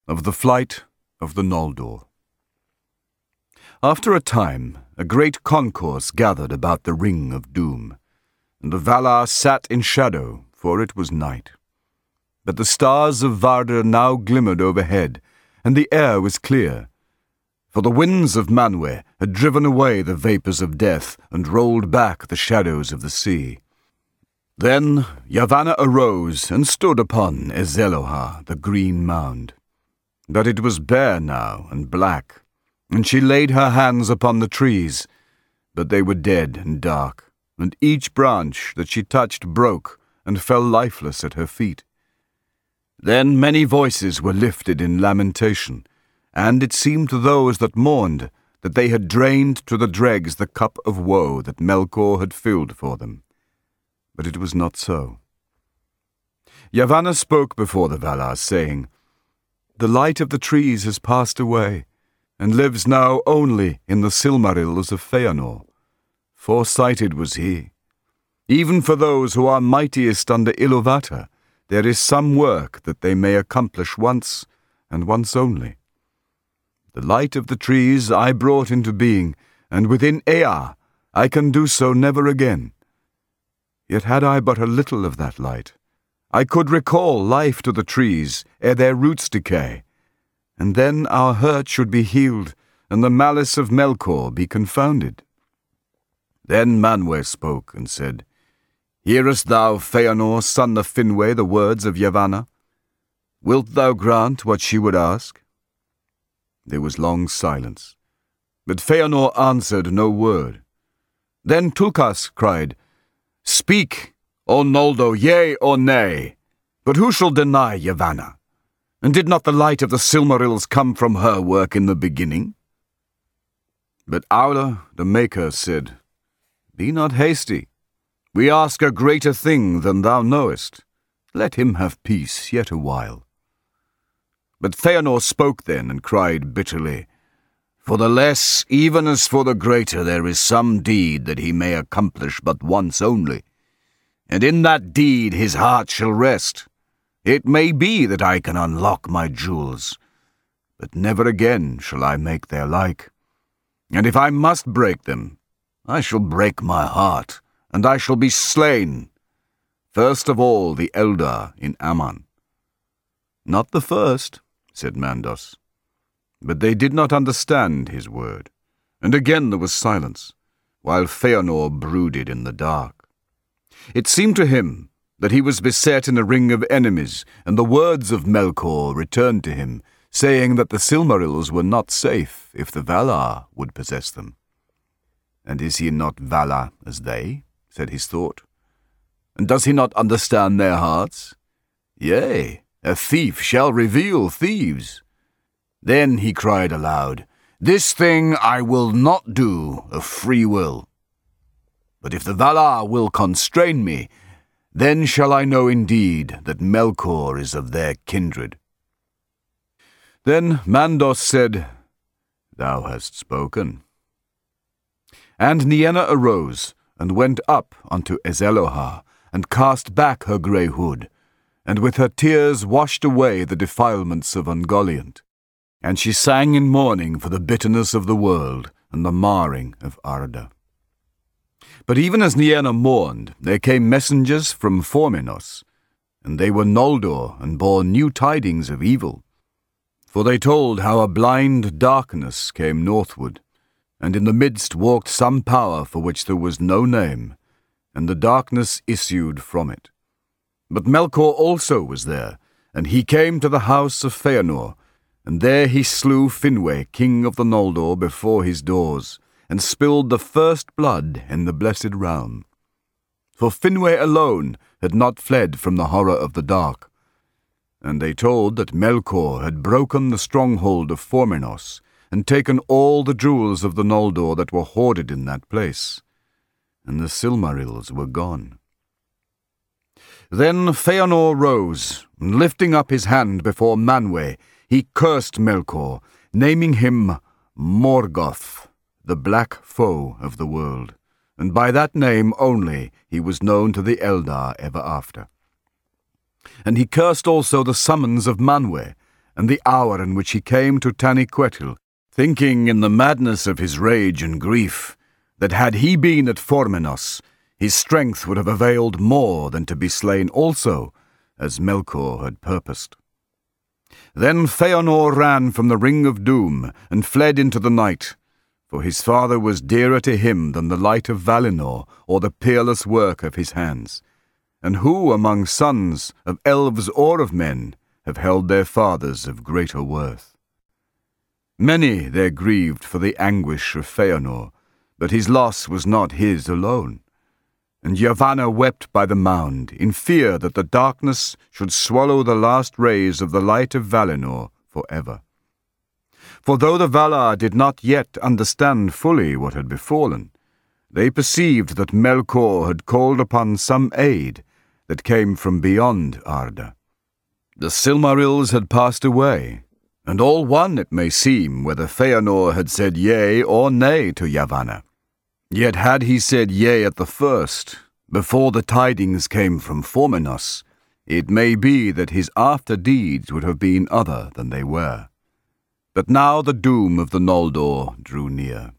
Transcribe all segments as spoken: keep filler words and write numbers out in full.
of the flight of the Noldor. After a time, a great concourse gathered about the Ring of Doom, and the Valar sat in shadow, for it was night. But the stars of Vardar now glimmered overhead, and the air was clear, for the winds of Manwë had driven away the vapours of death and rolled back the shadows of the sea. Then Yavanna arose and stood upon Ezelohar, the green mound. But it was bare now and black, and she laid her hands upon the trees, but they were dead and dark, and each branch that she touched broke and fell lifeless at her feet. Then many voices were lifted in lamentation, and it seemed to those that mourned that they had drained to the dregs the cup of woe that Melkor had filled for them. But it was not so. Yavanna spoke before the Valar, saying, "The light of the trees has passed away, and lives now only in the Silmarils of Feanor. Foresighted was he. Even for those who are mightiest under Iluvatar, there is some work that they may accomplish once, and once only. The light of the trees I brought into being, and within Ea I can do so never again. Yet had I but a little of that light, I could recall life to the trees ere their roots decay, and then our hurt should be healed, and the malice of Melkor be confounded." Then Manwë spoke and said, "Hearest thou, Feanor, son of Finwë, the words of Yavanna? Wilt thou grant what she would ask?" There was long silence, but Feanor answered no word. Then Tulkas cried, "Speak, O Noldo, yea or nay, but who shall deny Yavanna? And did not the light of the Silmarils come from her work in the beginning?" But Aula the Maker said, "Be not hasty. We ask a greater thing than thou knowest. Let him have peace yet a while." But Feanor spoke then and cried bitterly, "For the less, even as for the greater, there is some deed that he may accomplish but once only. And in that deed his heart shall rest. It may be that I can unlock my jewels, but never again shall I make their like. And if I must break them, I shall break my heart, and I shall be slain. First of all the Eldar in Aman." "Not the first," said Mandos. But they did not understand his word, and again there was silence, while Feanor brooded in the dark. It seemed to him that he was beset in a ring of enemies, and the words of Melkor returned to him, saying that the Silmarils were not safe if the Valar would possess them. "And is he not Valar as they?" said his thought. "And does he not understand their hearts? Yea, a thief shall reveal thieves." Then he cried aloud, "This thing I will not do of free will. But if the Valar will constrain me, then shall I know indeed that Melkor is of their kindred." Then Mandos said, "Thou hast spoken." And Nienna arose, and went up unto Ezelohar, and cast back her grey hood, and with her tears washed away the defilements of Ungoliant. And she sang in mourning for the bitterness of the world, and the marring of Arda. But even as Nienna mourned, there came messengers from Formenos, and they were Noldor, and bore new tidings of evil. For they told how a blind darkness came northward, and in the midst walked some power for which there was no name, and the darkness issued from it. But Melkor also was there, and he came to the house of Feanor, and there he slew Finwë, king of the Noldor, before his doors, and spilled the first blood in the blessed realm. For Finwë alone had not fled from the horror of the dark, and they told that Melkor had broken the stronghold of Formenos, and taken all the jewels of the Noldor that were hoarded in that place, and the Silmarils were gone. Then Feanor rose, and lifting up his hand before Manwë, he cursed Melkor, naming him Morgoth, the black foe of the world, and by that name only he was known to the Eldar ever after. And he cursed also the summons of Manwë, and the hour in which he came to Taniquetil, thinking in the madness of his rage and grief that had he been at Formenos, his strength would have availed more than to be slain also, as Melkor had purposed. Then Feanor ran from the Ring of Doom and fled into the night, for his father was dearer to him than the light of Valinor or the peerless work of his hands. And who among sons of elves or of men have held their fathers of greater worth? Many there grieved for the anguish of Feanor, but his loss was not his alone. And Yavanna wept by the mound, in fear that the darkness should swallow the last rays of the light of Valinor forever. For though the Valar did not yet understand fully what had befallen, they perceived that Melkor had called upon some aid that came from beyond Arda. The Silmarils had passed away, and all one it may seem whether Feanor had said yea or nay to Yavanna. Yet had he said yea at the first, before the tidings came from Formenos, it may be that his after deeds would have been other than they were. But now the doom of the Noldor drew near.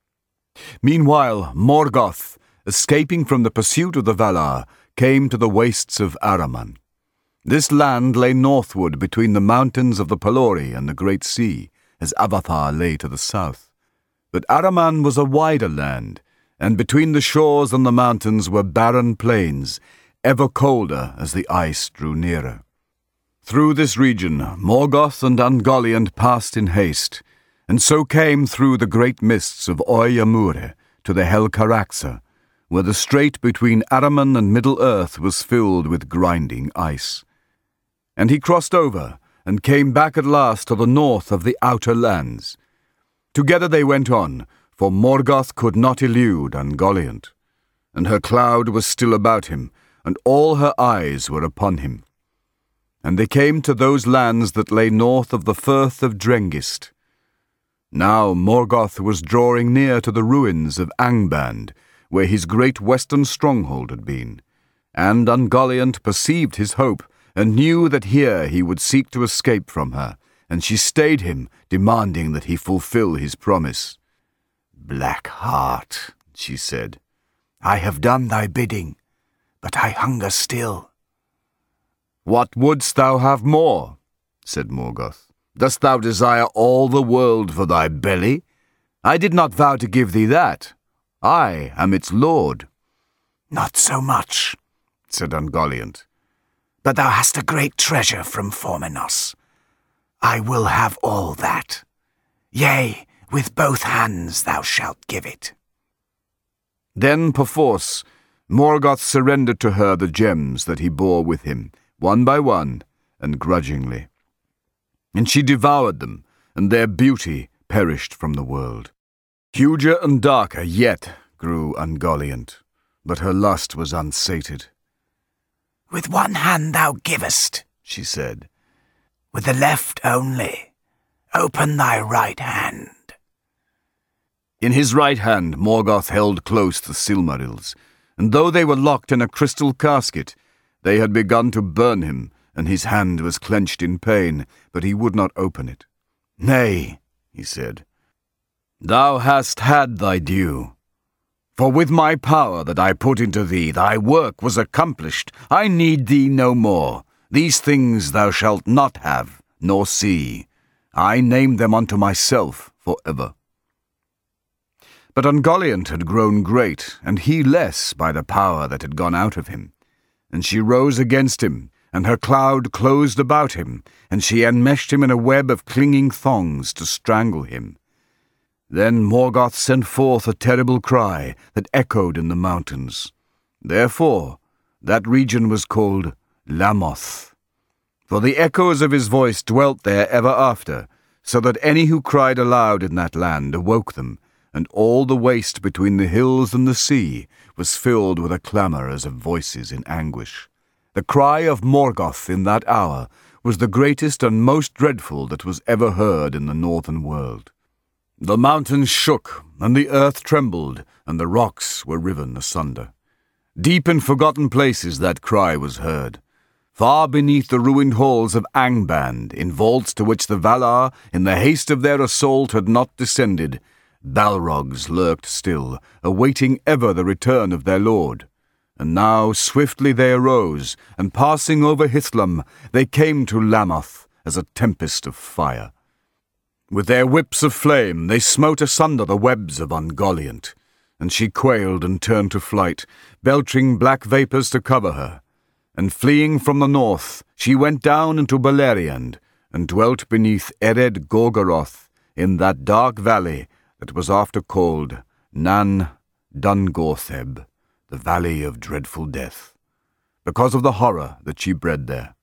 Meanwhile, Morgoth, escaping from the pursuit of the Valar, came to the wastes of Araman. This land lay northward between the mountains of the Pelori and the Great Sea, as Avathar lay to the south. But Araman was a wider land, and between the shores and the mountains were barren plains, ever colder as the ice drew nearer. Through this region Morgoth and Ungoliant passed in haste, and so came through the great mists of Oey-Amure to the Helcaraxa, where the strait between Araman and Middle-earth was filled with grinding ice. And he crossed over, and came back at last to the north of the outer lands. Together they went on, for Morgoth could not elude Ungoliant, and her cloud was still about him, and all her eyes were upon him. And they came to those lands that lay north of the Firth of Drengist. Now Morgoth was drawing near to the ruins of Angband, where his great western stronghold had been, and Ungoliant perceived his hope, and knew that here he would seek to escape from her, and she stayed him, demanding that he fulfill his promise. "Black heart," she said, "I have done thy bidding, but I hunger still." "What wouldst thou have more?" said Morgoth. "Dost thou desire all the world for thy belly? I did not vow to give thee that. I am its lord." "Not so much," said Ungoliant, "but thou hast a great treasure from Formenos. I will have all that. Yea, with both hands thou shalt give it." Then, perforce, Morgoth surrendered to her the gems that he bore with him, one by one, and grudgingly. And she devoured them, and their beauty perished from the world. Huger and darker yet grew Ungoliant, but her lust was unsated. "With one hand thou givest," she said. "With the left only. Open thy right hand." In his right hand Morgoth held close the Silmarils, and though they were locked in a crystal casket, they had begun to burn him, and his hand was clenched in pain, but he would not open it. "Nay," he said, "thou hast had thy due. For with my power that I put into thee, thy work was accomplished. I need thee no more. These things thou shalt not have, nor see. I name them unto myself for ever." But Ungoliant had grown great, and he less by the power that had gone out of him. And she rose against him, and her cloud closed about him, and she enmeshed him in a web of clinging thongs to strangle him. Then Morgoth sent forth a terrible cry that echoed in the mountains. Therefore that region was called Lamoth. For the echoes of his voice dwelt there ever after, so that any who cried aloud in that land awoke them, and all the waste between the hills and the sea was filled with a clamour as of voices in anguish. The cry of Morgoth in that hour was the greatest and most dreadful that was ever heard in the northern world. The mountains shook, and the earth trembled, and the rocks were riven asunder. Deep in forgotten places that cry was heard, far beneath the ruined halls of Angband, in vaults to which the Valar, in the haste of their assault, had not descended, Balrogs lurked still, awaiting ever the return of their lord. And now swiftly they arose, and passing over Hithlum, they came to Lamoth as a tempest of fire. With their whips of flame they smote asunder the webs of Ungoliant, and she quailed and turned to flight, belching black vapours to cover her. And fleeing from the north, she went down into Beleriand, and dwelt beneath Ered Gorgoroth, in that dark valley that was after called Nan Dungortheb, the Valley of Dreadful Death, because of the horror that she bred there.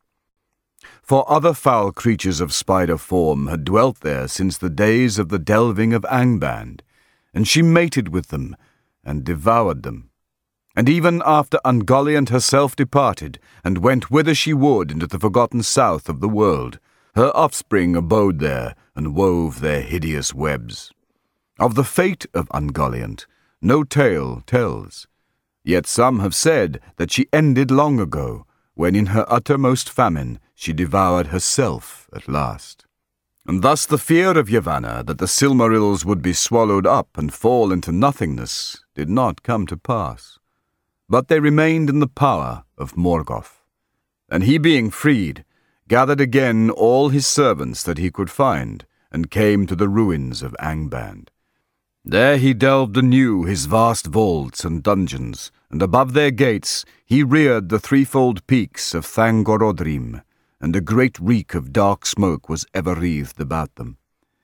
For other foul creatures of spider form had dwelt there since the days of the delving of Angband, and she mated with them and devoured them. And even after Ungoliant herself departed, and went whither she would into the forgotten south of the world, her offspring abode there and wove their hideous webs. Of the fate of Ungoliant no tale tells, yet some have said that she ended long ago, when in her uttermost famine she devoured herself at last. And thus the fear of Yavanna that the Silmarils would be swallowed up and fall into nothingness did not come to pass. But they remained in the power of Morgoth, and he being freed, gathered again all his servants that he could find, and came to the ruins of Angband. There he delved anew his vast vaults and dungeons, and above their gates he reared the threefold peaks of Thangorodrim, and a great reek of dark smoke was ever wreathed about them.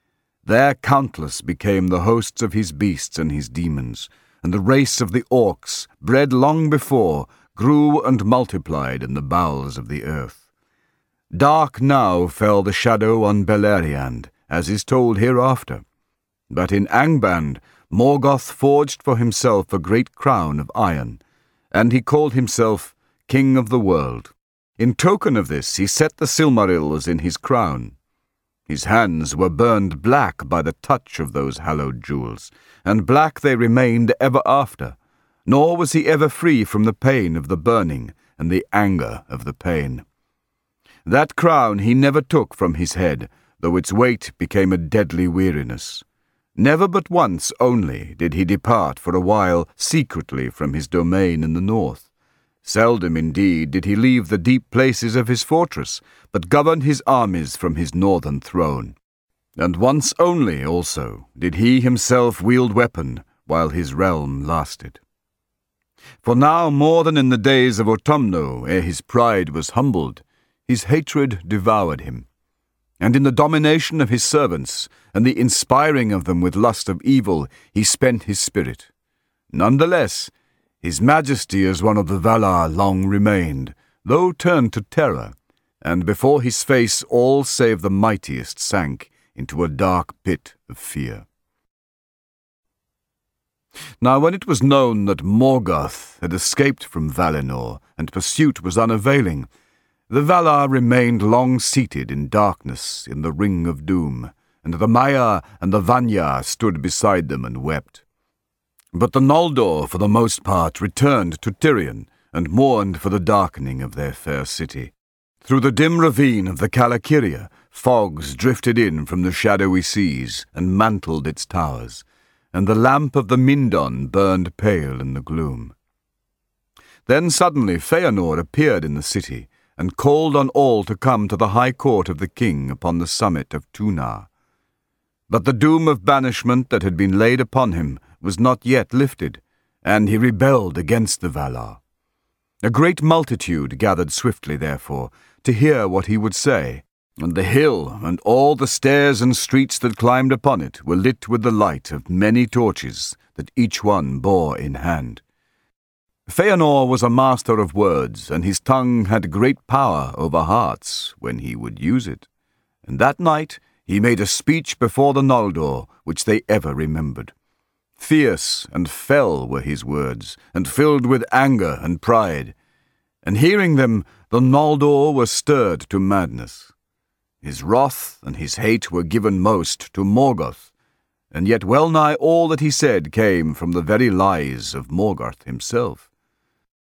There countless became the hosts of his beasts and his demons, and the race of the orcs, bred long before, grew and multiplied in the bowels of the earth. Dark now fell the shadow on Beleriand, as is told hereafter. But in Angband, Morgoth forged for himself a great crown of iron, and he called himself King of the World. In token of this he set the Silmarils in his crown. His hands were burned black by the touch of those hallowed jewels, and black they remained ever after, nor was he ever free from the pain of the burning and the anger of the pain. That crown he never took from his head, though its weight became a deadly weariness. Never but once only did he depart for a while secretly from his domain in the north. Seldom indeed did he leave the deep places of his fortress, but governed his armies from his northern throne. And once only, also, did he himself wield weapon while his realm lasted. For now, more than in the days of Autumno, ere his pride was humbled, his hatred devoured him. And in the domination of his servants, and the inspiring of them with lust of evil, he spent his spirit. None the less, his majesty as one of the Valar long remained, though turned to terror, and before his face all save the mightiest sank into a dark pit of fear. Now when it was known that Morgoth had escaped from Valinor, and pursuit was unavailing, the Valar remained long seated in darkness in the Ring of Doom, and the Maiar and the Vanyar stood beside them and wept. But the Noldor, for the most part, returned to Tirion, and mourned for the darkening of their fair city. Through the dim ravine of the Calakiria, fogs drifted in from the shadowy seas, and mantled its towers, and the lamp of the Mindon burned pale in the gloom. Then suddenly Feanor appeared in the city, and called on all to come to the high court of the king upon the summit of Tunar. But the doom of banishment that had been laid upon him was not yet lifted, and he rebelled against the Valar. A great multitude gathered swiftly, therefore, to hear what he would say, and the hill and all the stairs and streets that climbed upon it were lit with the light of many torches that each one bore in hand. Feanor was a master of words, and his tongue had great power over hearts when he would use it. And that night he made a speech before the Noldor which they ever remembered. Fierce and fell were his words, and filled with anger and pride. And hearing them, the Noldor were stirred to madness. His wrath and his hate were given most to Morgoth, and yet well nigh all that he said came from the very lies of Morgoth himself.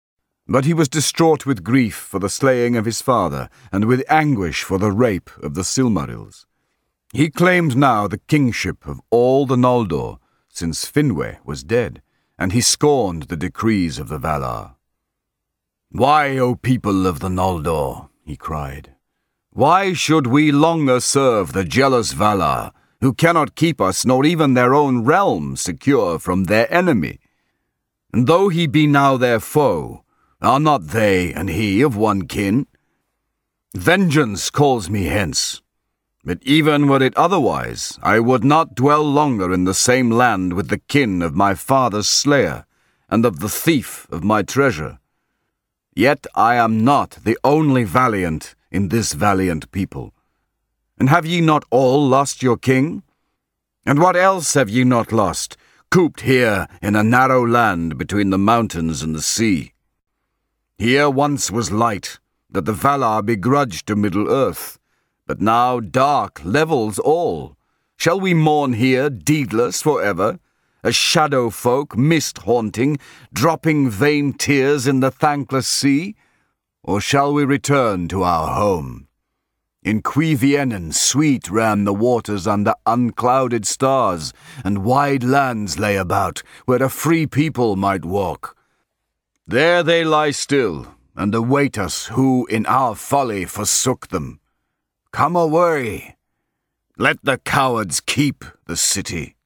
But he was distraught with grief for the slaying of his father, and with anguish for the rape of the Silmarils. He claimed now the kingship of all the Noldor, since Finwë was dead, and he scorned the decrees of the Valar. "Why, O people of the Noldor," he cried, "why should we longer serve the jealous Valar, who cannot keep us nor even their own realm secure from their enemy? And though he be now their foe, are not they and he of one kin? Vengeance calls me hence. But even were it otherwise, I would not dwell longer in the same land with the kin of my father's slayer, and of the thief of my treasure. Yet I am not the only valiant in this valiant people. And have ye not all lost your king? And what else have ye not lost, cooped here in a narrow land between the mountains and the sea? Here once was light, that the Valar begrudged to Middle-earth, but now dark levels all. Shall we mourn here, deedless for ever, a shadow folk, mist-haunting, dropping vain tears in the thankless sea? Or shall we return to our home? In Cuiviénen sweet ran the waters under unclouded stars, and wide lands lay about, where a free people might walk. There they lie still, and await us who in our folly forsook them. Come away! Let the cowards keep the city."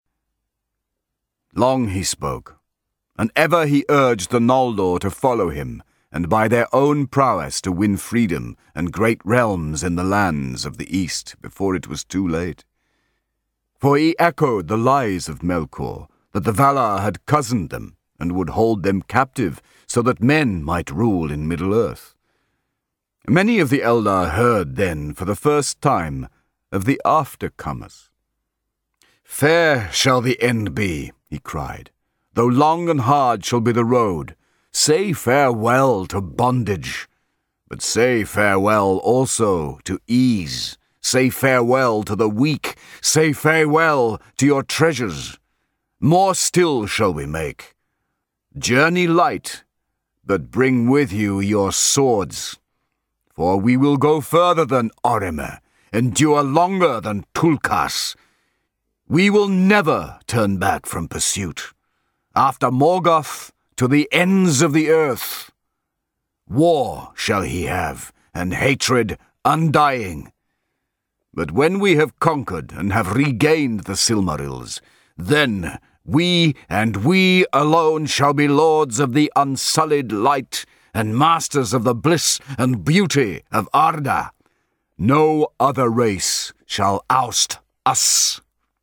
Long he spoke, and ever he urged the Noldor to follow him, and by their own prowess to win freedom and great realms in the lands of the east before it was too late. For he echoed the lies of Melkor, that the Valar had cozened them, and would hold them captive, so that men might rule in Middle-earth. Many of the Eldar heard then, for the first time, of the aftercomers. "Fair shall the end be," he cried, "though long and hard shall be the road. Say farewell to bondage, but say farewell also to ease. Say farewell to the weak. Say farewell to your treasures. More still shall we make. Journey light, but bring with you your swords. For we will go further than Orome, endure longer than Tulkas. We will never turn back from pursuit. After Morgoth, to the ends of the earth. War shall he have, and hatred undying. But when we have conquered and have regained the Silmarils, then we and we alone shall be lords of the unsullied light and masters of the bliss and beauty of Arda. No other race shall oust us."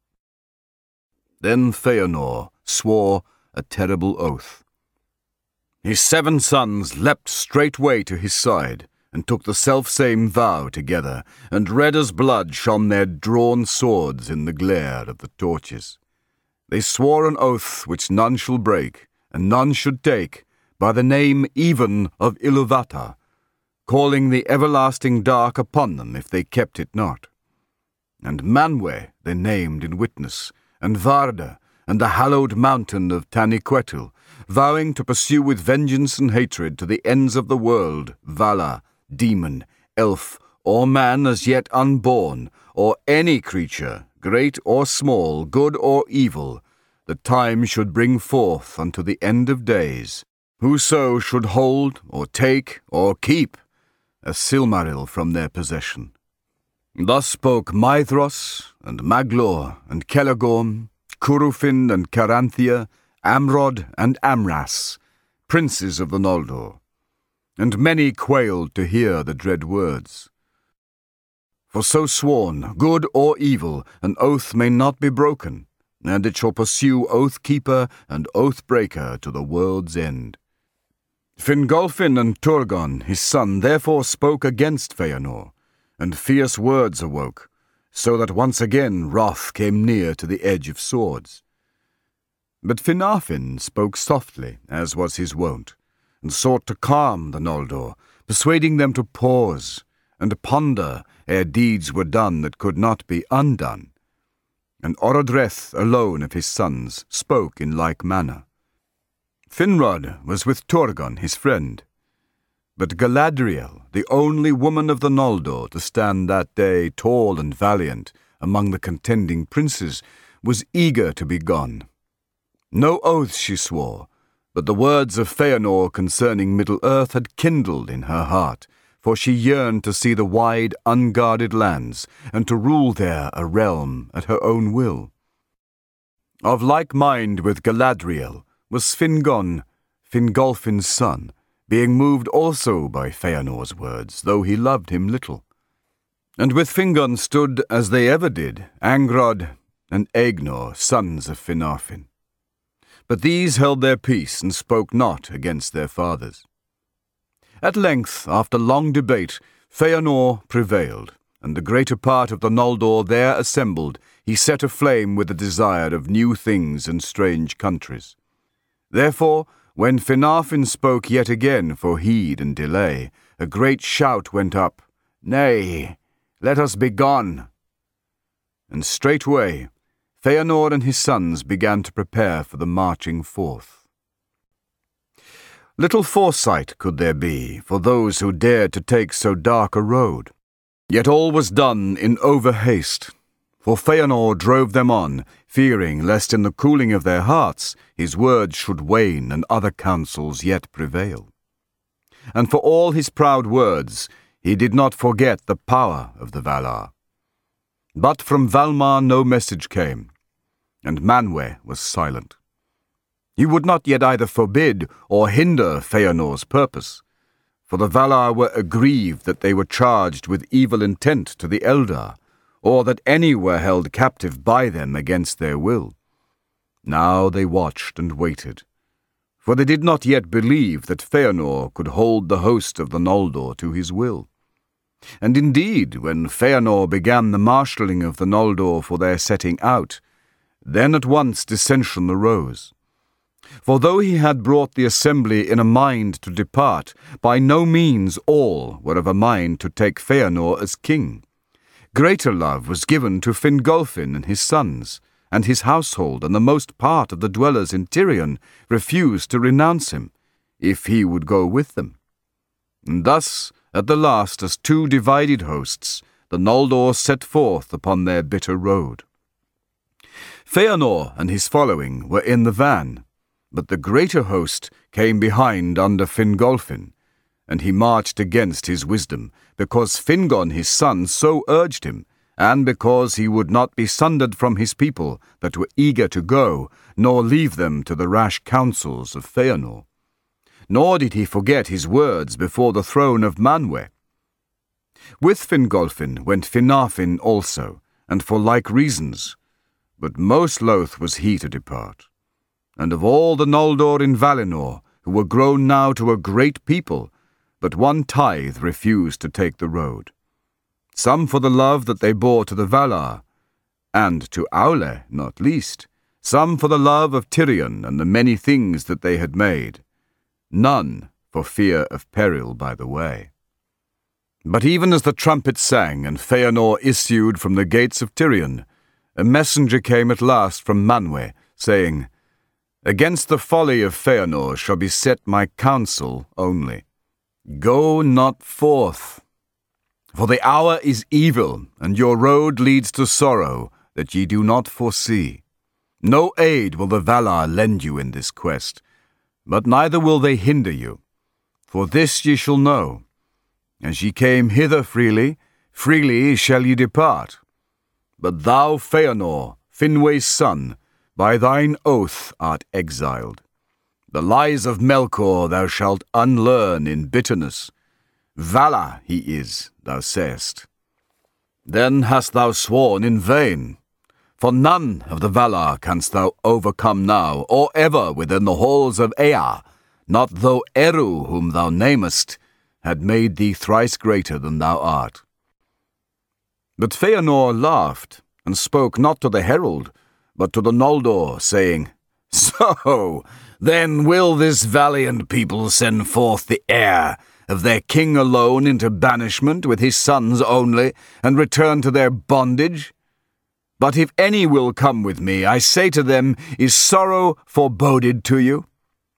Then Feanor swore a terrible oath. His seven sons leapt straightway to his side, and took the selfsame vow together, and red as blood shone their drawn swords in the glare of the torches. They swore an oath which none shall break, and none should take, by the name even of Iluvatar, calling the everlasting dark upon them if they kept it not. And Manwë they named in witness, and Varda, and the hallowed mountain of Taniquetil, vowing to pursue with vengeance and hatred to the ends of the world, Valar, demon, elf, or man as yet unborn, or any creature, great or small, good or evil, the time should bring forth unto the end of days, whoso should hold, or take, or keep a Silmaril from their possession. Thus spoke Maedhros, and Maglor, and Celegorm, Curufin and Caranthia, Amrod and Amras, princes of the Noldor, and many quailed to hear the dread words. For so sworn, good or evil, an oath may not be broken, and it shall pursue oath-keeper and oath-breaker to the world's end. Fingolfin and Turgon, his son, therefore spoke against Feanor, and fierce words awoke, so that once again wrath came near to the edge of swords. But Finarfin spoke softly, as was his wont, and sought to calm the Noldor, persuading them to pause and ponder ere deeds were done that could not be undone. And Orodreth alone of his sons spoke in like manner. Finrod was with Torgon, his friend. But Galadriel, the only woman of the Noldor to stand that day tall and valiant among the contending princes, was eager to be gone. No oath she swore, but the words of Feanor concerning Middle-earth had kindled in her heart, for she yearned to see the wide, unguarded lands, and to rule there a realm at her own will. Of like mind with Galadriel was Fingon, Fingolfin's son, being moved also by Feanor's words, though he loved him little. And with Fingon stood, as they ever did, Angrod and Aegnor, sons of Finarfin. But these held their peace and spoke not against their fathers. At length, after long debate, Feanor prevailed, and the greater part of the Noldor there assembled he set aflame with the desire of new things and strange countries. Therefore, when Finarfin spoke yet again for heed and delay, a great shout went up, "Nay, let us be gone." And straightway Feanor and his sons began to prepare for the marching forth. Little foresight could there be for those who dared to take so dark a road. Yet all was done in over-haste, for Feanor drove them on, fearing lest in the cooling of their hearts his words should wane and other counsels yet prevail. And for all his proud words, he did not forget the power of the Valar. But from Valmar no message came, and Manwë was silent. He would not yet either forbid or hinder Feanor's purpose, for the Valar were aggrieved that they were charged with evil intent to the Eldar, or that any were held captive by them against their will. Now they watched and waited, for they did not yet believe that Feanor could hold the host of the Noldor to his will. And indeed, when Feanor began the marshalling of the Noldor for their setting out, then at once dissension arose. For though he had brought the assembly in a mind to depart, by no means all were of a mind to take Feanor as king. Greater love was given to Fingolfin and his sons, and his household, and the most part of the dwellers in Tirion refused to renounce him, if he would go with them. And thus, at the last, as two divided hosts, the Noldor set forth upon their bitter road. Feanor and his following were in the van, but the greater host came behind under Fingolfin, and he marched against his wisdom, because Fingon his son so urged him, and because he would not be sundered from his people that were eager to go, nor leave them to the rash counsels of Feanor. Nor did he forget his words before the throne of Manwë. With Fingolfin went Finarfin also, and for like reasons, but most loath was he to depart. And of all the Noldor in Valinor, who were grown now to a great people, but one tithe refused to take the road. Some for the love that they bore to the Valar, and to Aule not least, some for the love of Tirion and the many things that they had made, none for fear of peril by the way. But even as the trumpet sang and Feanor issued from the gates of Tirion, a messenger came at last from Manwë, saying, "Against the folly of Feanor shall be set my counsel only. Go not forth, for the hour is evil, and your road leads to sorrow that ye do not foresee. No aid will the Valar lend you in this quest, but neither will they hinder you. For this ye shall know, as ye came hither freely, freely shall ye depart. But thou, Feanor, Finwë's son, by thine oath art exiled. The lies of Melkor thou shalt unlearn in bitterness. Valar he is, thou sayest. Then hast thou sworn in vain, for none of the Valar canst thou overcome now, or ever within the halls of Ea, not though Eru, whom thou namest, had made thee thrice greater than thou art." But Feanor laughed, and spoke not to the herald, but to the Noldor, saying, "So, then will this valiant people send forth the heir of their king alone into banishment with his sons only, and return to their bondage? But if any will come with me, I say to them, is sorrow foreboded to you?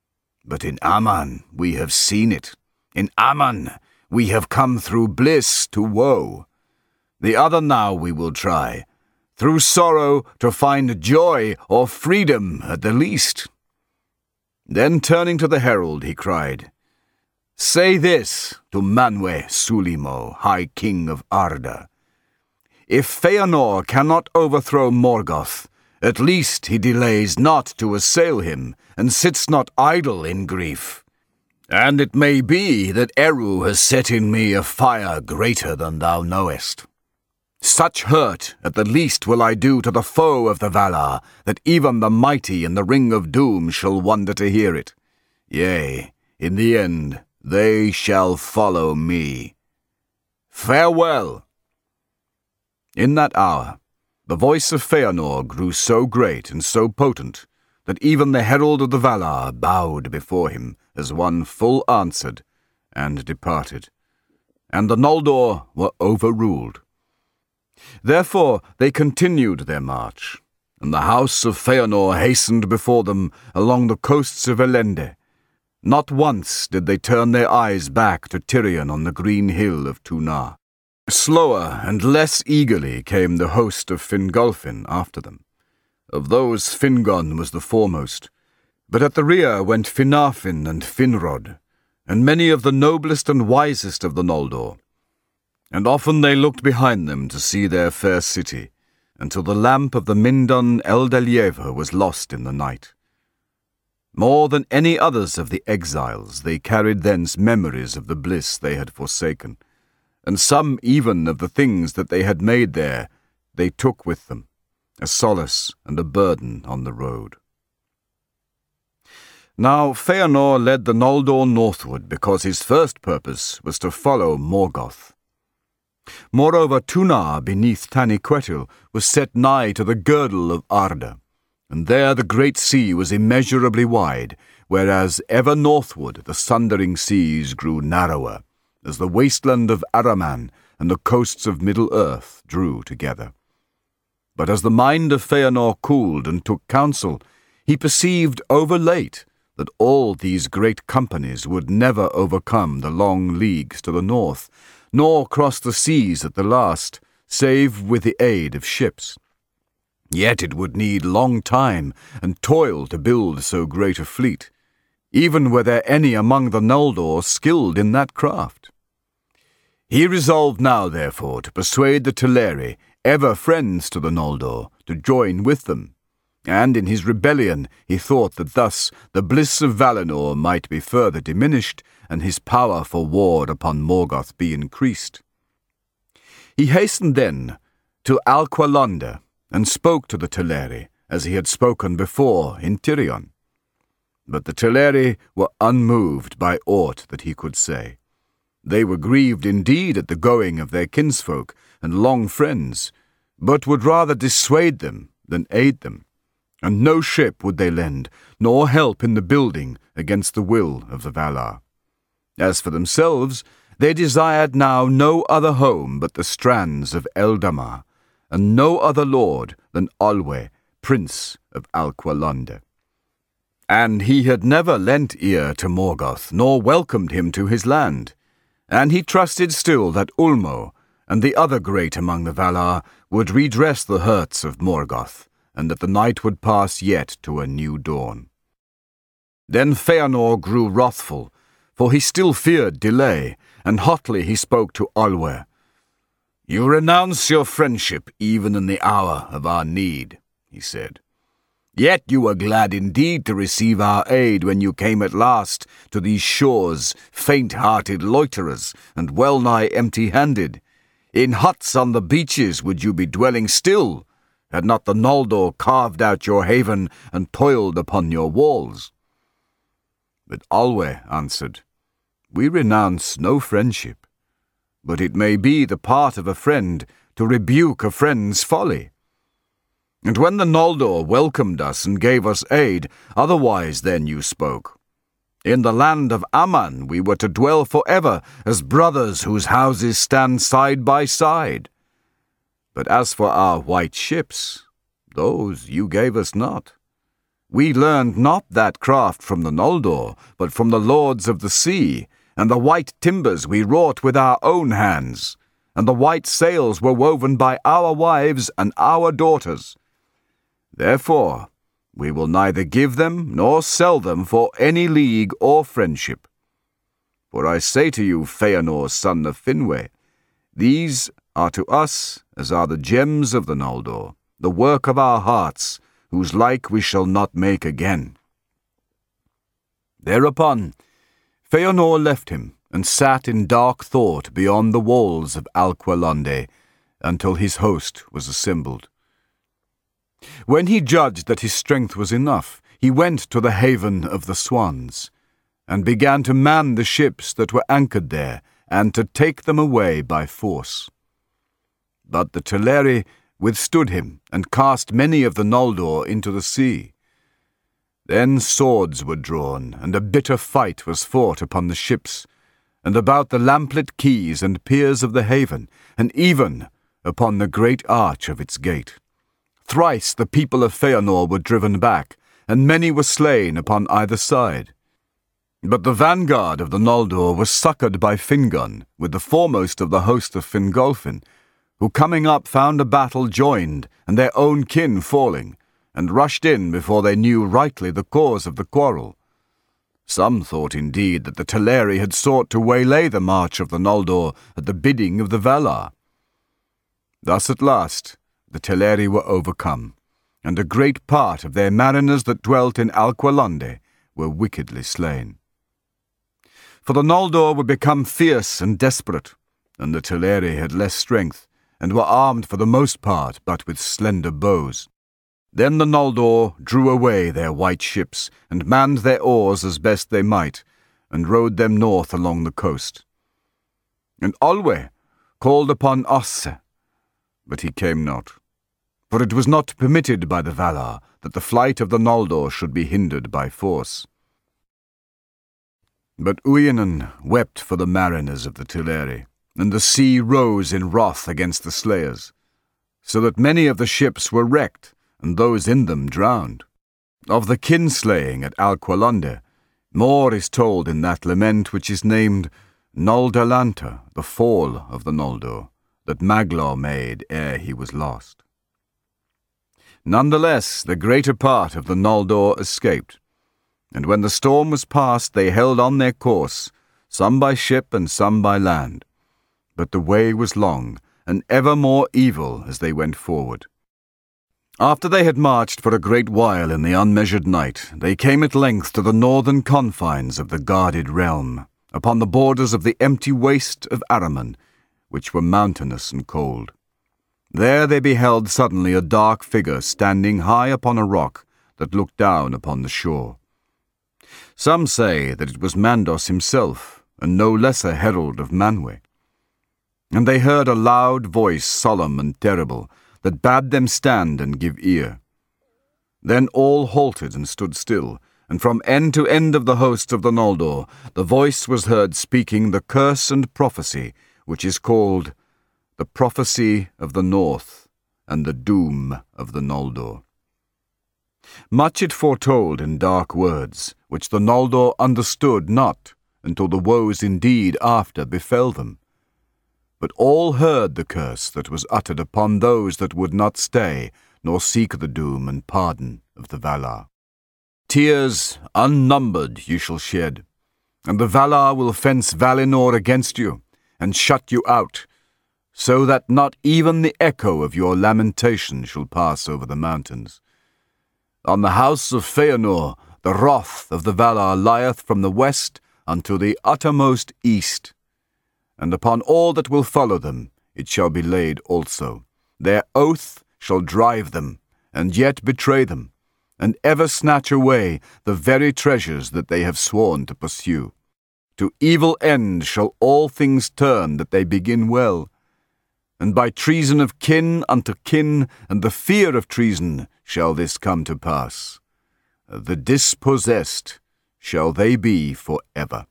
But in Aman we have seen it. In Aman we have come through bliss to woe. The other now we will try, through sorrow to find joy or freedom at the least." Then turning to the herald, he cried, "Say this to Manwe Sulimo, High King of Arda. If Feanor cannot overthrow Morgoth, at least he delays not to assail him, and sits not idle in grief. And it may be that Eru has set in me a fire greater than thou knowest. Such hurt at the least will I do to the foe of the Valar, that even the mighty in the Ring of Doom shall wonder to hear it. Yea, in the end they shall follow me. Farewell." In that hour, the voice of Feanor grew so great and so potent that even the herald of the Valar bowed before him as one full answered, and departed. And the Noldor were overruled. Therefore they continued their march, and the house of Feanor hastened before them along the coasts of Elende. Not once did they turn their eyes back to Tirion on the green hill of Tunar. Slower and less eagerly came the host of Fingolfin after them. Of those Fingon was the foremost, but at the rear went Finarfin and Finrod, and many of the noblest and wisest of the Noldor. And often they looked behind them to see their fair city, until the lamp of the Mindon Eldelieva was lost in the night. More than any others of the exiles, they carried thence memories of the bliss they had forsaken, and some even of the things that they had made there they took with them, a solace and a burden on the road. Now Feanor led the Noldor northward because his first purpose was to follow Morgoth. Moreover, Tunar beneath Taniquetil was set nigh to the girdle of Arda, and there the great sea was immeasurably wide, whereas ever northward the sundering seas grew narrower, as the wasteland of Araman and the coasts of Middle-earth drew together. But as the mind of Feanor cooled and took counsel, he perceived overlate that all these great companies would never overcome the long leagues to the north, nor cross the seas at the last, save with the aid of ships. Yet it would need long time and toil to build so great a fleet, even were there any among the Noldor skilled in that craft. He resolved now, therefore, to persuade the Teleri, ever friends to the Noldor, to join with them, and in his rebellion he thought that thus the bliss of Valinor might be further diminished, and his power for war upon Morgoth be increased. He hastened then to Alqualonda, and spoke to the Teleri, as he had spoken before in Tirion. But the Teleri were unmoved by aught that he could say. They were grieved indeed at the going of their kinsfolk and long friends, but would rather dissuade them than aid them, and no ship would they lend, nor help in the building against the will of the Valar. As for themselves, they desired now no other home but the strands of Eldamar, and no other lord than Olwe, prince of Alqualonda. And he had never lent ear to Morgoth, nor welcomed him to his land, and he trusted still that Ulmo, and the other great among the Valar, would redress the hurts of Morgoth, and that the night would pass yet to a new dawn. Then Feanor grew wrathful, for he still feared delay, and hotly he spoke to Olwe. "You renounce your friendship even in the hour of our need," he said. "Yet you were glad indeed to receive our aid when you came at last to these shores, faint-hearted loiterers, and well-nigh empty-handed. In huts on the beaches would you be dwelling still, had not the Noldor carved out your haven and toiled upon your walls." But Olwe answered, "We renounce no friendship, but it may be the part of a friend to rebuke a friend's folly. And when the Noldor welcomed us and gave us aid, otherwise then you spoke. In the land of Aman we were to dwell forever as brothers whose houses stand side by side. But as for our white ships, those you gave us not. We learned not that craft from the Noldor, but from the lords of the sea, and the white timbers we wrought with our own hands, and the white sails were woven by our wives and our daughters. Therefore, we will neither give them nor sell them for any league or friendship. For I say to you, Feanor, son of Finwë, these are to us as are the gems of the Noldor, the work of our hearts, whose like we shall not make again." Thereupon Feanor left him, and sat in dark thought beyond the walls of Alqualondë, until his host was assembled. When he judged that his strength was enough, he went to the haven of the swans, and began to man the ships that were anchored there, and to take them away by force. But the Teleri withstood him, and cast many of the Noldor into the sea. Then swords were drawn, and a bitter fight was fought upon the ships, and about the lamplit quays and piers of the haven, and even upon the great arch of its gate. Thrice the people of Feanor were driven back, and many were slain upon either side. But the vanguard of the Noldor was succoured by Fingon, with the foremost of the host of Fingolfin, who coming up found a battle joined, and their own kin falling, and rushed in before they knew rightly the cause of the quarrel. Some thought indeed that the Teleri had sought to waylay the march of the Noldor at the bidding of the Valar. Thus at last the Teleri were overcome, and a great part of their mariners that dwelt in Alqualondë were wickedly slain. For the Noldor were become fierce and desperate, and the Teleri had less strength, and were armed for the most part but with slender bows. Then the Noldor drew away their white ships, and manned their oars as best they might, and rowed them north along the coast. And Olwe called upon Osse, but he came not, for it was not permitted by the Valar that the flight of the Noldor should be hindered by force. But Uinen wept for the mariners of the Teleri, and the sea rose in wrath against the slayers, so that many of the ships were wrecked, and those in them drowned. Of the kinslaying at Alqualondë, more is told in that lament which is named Noldalanta, the fall of the Noldor, that Maglor made ere he was lost. Nonetheless, the greater part of the Noldor escaped, and when the storm was past they held on their course, some by ship and some by land. But the way was long, and ever more evil as they went forward. After they had marched for a great while in the unmeasured night, they came at length to the northern confines of the guarded realm, upon the borders of the empty waste of Araman, which were mountainous and cold. There they beheld suddenly a dark figure standing high upon a rock that looked down upon the shore. Some say that it was Mandos himself, and no less a herald of Manwë. And they heard a loud voice, solemn and terrible, that bade them stand and give ear. Then all halted and stood still, and from end to end of the host of the Noldor the voice was heard speaking the curse and prophecy, which is called the prophecy of the North, and the doom of the Noldor. Much it foretold in dark words, which the Noldor understood not, until the woes indeed after befell them. But all heard the curse that was uttered upon those that would not stay, nor seek the doom and pardon of the Valar. Tears unnumbered you shall shed, and the Valar will fence Valinor against you, and shut you out, so that not even the echo of your lamentation shall pass over the mountains. On the house of Feanor the wrath of the Valar lieth from the west unto the uttermost east, and upon all that will follow them it shall be laid also. Their oath shall drive them, and yet betray them, and ever snatch away the very treasures that they have sworn to pursue. To evil end shall all things turn that they begin well, and by treason of kin unto kin, and the fear of treason, shall this come to pass. The dispossessed shall they be for ever.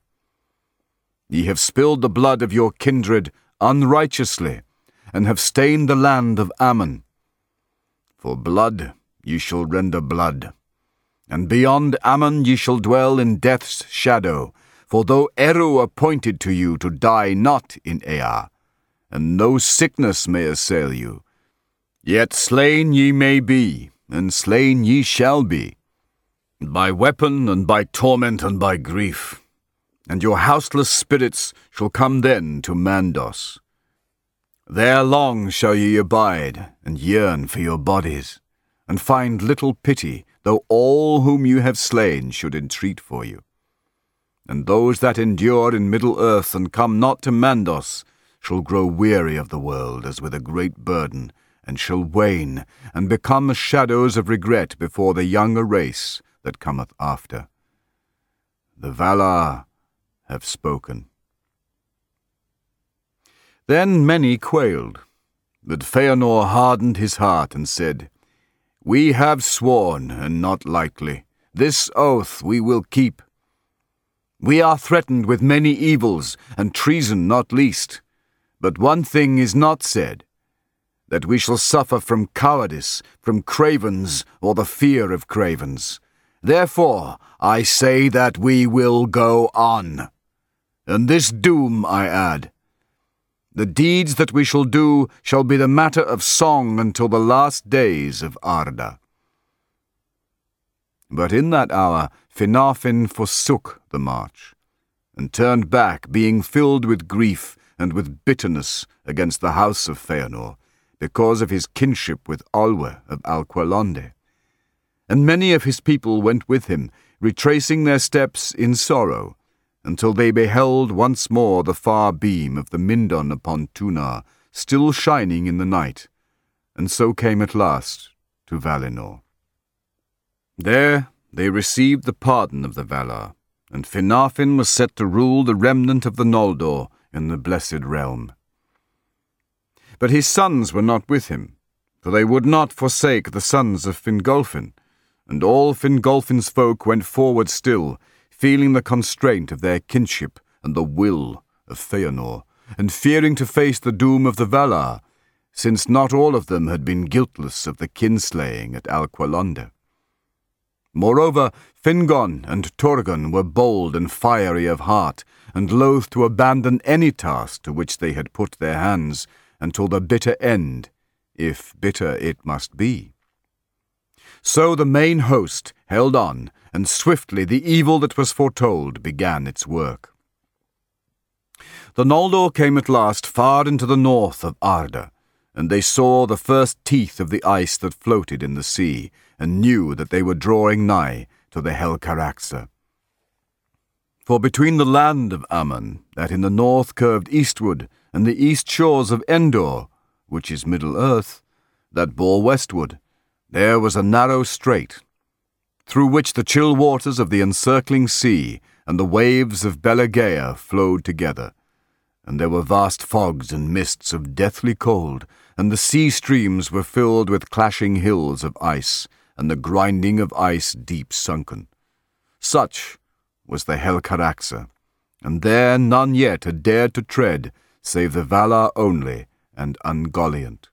Ye have spilled the blood of your kindred unrighteously, and have stained the land of Ammon. For blood ye shall render blood, And beyond Ammon ye shall dwell in death's shadow, for though Eru appointed to you to die not in Ai, and no sickness may assail you, yet slain ye may be, and slain ye shall be, by weapon and by torment and by grief. And your houseless spirits shall come then to Mandos. There long shall ye abide, and yearn for your bodies, and find little pity, though all whom you have slain should entreat for you. And those that endure in Middle-earth and come not to Mandos shall grow weary of the world as with a great burden, and shall wane, and become as shadows of regret before the younger race that cometh after. The Valar have spoken. Then many quailed, but Feanor hardened his heart and said, We have sworn, and not lightly. This oath we will keep. We are threatened with many evils, and treason not least. But one thing is not said, that we shall suffer from cowardice, from cravens, or the fear of cravens. Therefore I say that we will go on. And this doom I add, the deeds that we shall do shall be the matter of song until the last days of Arda. But in that hour Finarfin forsook the march, and turned back, being filled with grief and with bitterness against the house of Feanor, because of his kinship with Olwe of Alqualonde. And many of his people went with him, retracing their steps in sorrow, until they beheld once more the far beam of the Mindon upon Tunar, still shining in the night, and so came at last to Valinor. There they received the pardon of the Valar, and Finarfin was set to rule the remnant of the Noldor in the Blessed Realm. But his sons were not with him, for they would not forsake the sons of Fingolfin, and all Fingolfin's folk went forward still, feeling the constraint of their kinship and the will of Feanor, and fearing to face the doom of the Valar, since not all of them had been guiltless of the kinslaying at Alqualonde. Moreover, Fingon and Turgon were bold and fiery of heart, and loath to abandon any task to which they had put their hands, until the bitter end, if bitter it must be. So the main host held on, and swiftly the evil that was foretold began its work. The Noldor came at last far into the north of Arda, and they saw the first teeth of the ice that floated in the sea, and knew that they were drawing nigh to the Helcaraxë. For between the land of Ammon, that in the north curved eastward, and the east shores of Endor, which is Middle-earth, that bore westward, there was a narrow strait, through which the chill waters of the encircling sea and the waves of Belegea flowed together, and there were vast fogs and mists of deathly cold, and the sea streams were filled with clashing hills of ice, and the grinding of ice deep sunken. Such was the Helcaraxë, and there none yet had dared to tread, save the Valar only and Ungoliant.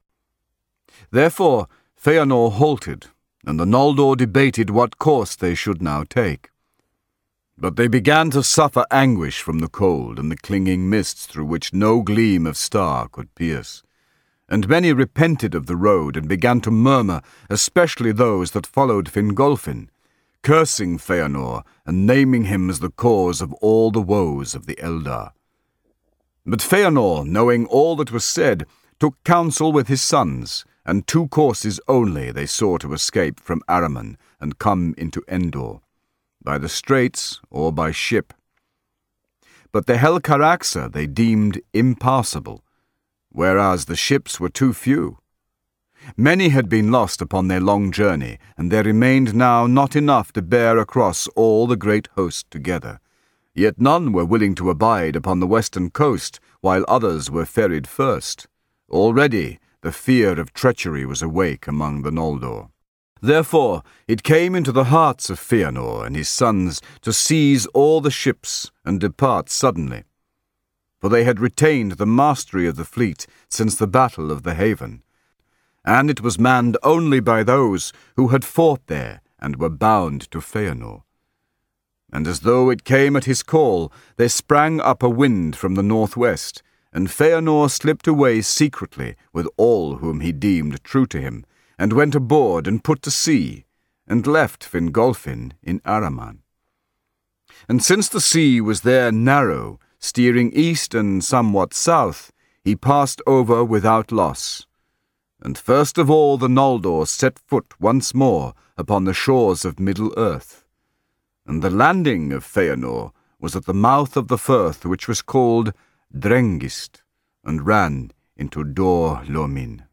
Therefore Feanor halted, and the Noldor debated what course they should now take. But they began to suffer anguish from the cold and the clinging mists through which no gleam of star could pierce. And many repented of the road and began to murmur, especially those that followed Fingolfin, cursing Feanor and naming him as the cause of all the woes of the Eldar. But Feanor, knowing all that was said, took counsel with his sons, and two courses only they saw to escape from Araman and come into Endor, by the straits or by ship. But the Helcaraxë they deemed impassable, whereas the ships were too few. Many had been lost upon their long journey, and there remained now not enough to bear across all the great host together. Yet none were willing to abide upon the western coast, while others were ferried first. Already the fear of treachery was awake among the Noldor. Therefore it came into the hearts of Feanor and his sons to seize all the ships and depart suddenly. For they had retained the mastery of the fleet since the battle of the haven, and it was manned only by those who had fought there and were bound to Feanor. And as though it came at his call, there sprang up a wind from the northwest, and Feanor slipped away secretly with all whom he deemed true to him, and went aboard and put to sea, and left Fingolfin in Araman. And since the sea was there narrow, steering east and somewhat south, he passed over without loss. And first of all the Noldor set foot once more upon the shores of Middle-earth. And the landing of Feanor was at the mouth of the firth which was called Drengist, and ran into Dor Lomin.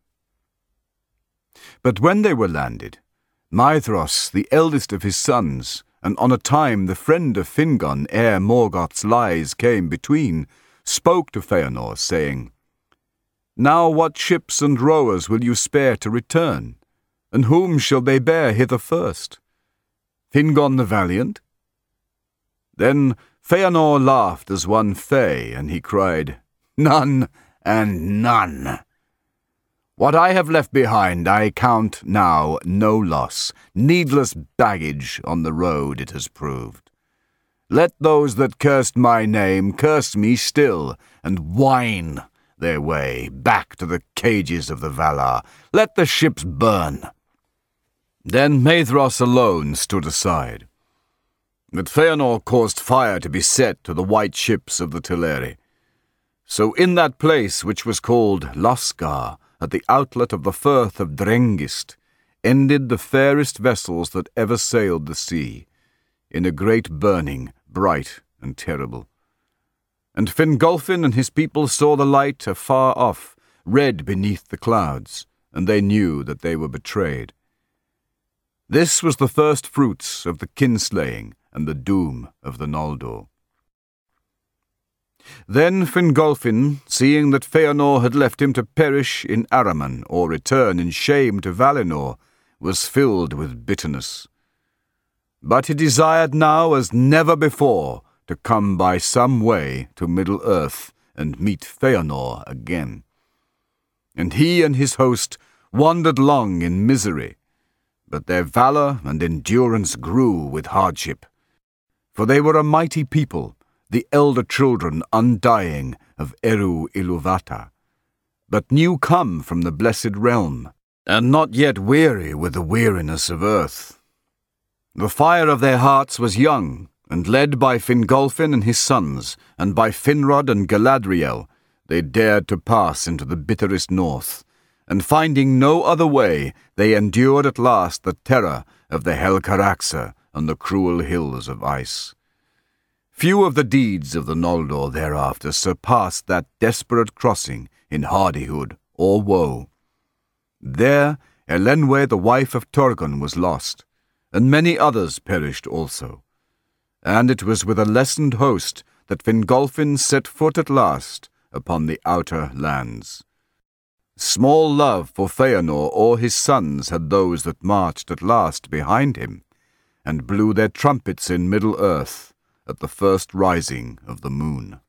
But when they were landed, Maedhros, the eldest of his sons, and on a time the friend of Fingon ere Morgoth's lies came between, spoke to Feanor, saying, Now what ships and rowers will you spare to return? And whom shall they bear hither first? Fingon the valiant? Then Feanor laughed as one fey, and he cried, None and none. What I have left behind I count now no loss, needless baggage on the road it has proved. Let those that cursed my name curse me still, and whine their way back to the cages of the Valar. Let the ships burn. Then Maedhros alone stood aside. But Feanor caused fire to be set to the white ships of the Teleri. So in that place which was called Lascar, at the outlet of the firth of Drengist, ended the fairest vessels that ever sailed the sea, in a great burning, bright and terrible. And Fingolfin and his people saw the light afar off, red beneath the clouds, and they knew that they were betrayed. This was the first fruits of the kinslaying and the doom of the Noldor. Then Fingolfin, seeing that Feanor had left him to perish in Araman or return in shame to Valinor, was filled with bitterness. But he desired now as never before to come by some way to Middle-earth and meet Feanor again. And he and his host wandered long in misery, but their valour and endurance grew with hardship, for they were a mighty people, the elder children undying of Eru Ilúvatar, but new come from the blessed realm, and not yet weary with the weariness of earth. The fire of their hearts was young, and led by Fingolfin and his sons, and by Finrod and Galadriel, they dared to pass into the bitterest north, and finding no other way, they endured at last the terror of the Helcaraxë on the cruel hills of ice. Few of the deeds of the Noldor thereafter surpassed that desperate crossing in hardihood or woe. There Elenwe, the wife of Turgon, was lost, and many others perished also. And it was with a lessened host that Fingolfin set foot at last upon the outer lands. Small love for Feanor or his sons had those that marched at last behind him, and blew their trumpets in Middle-earth, at the first rising of the moon.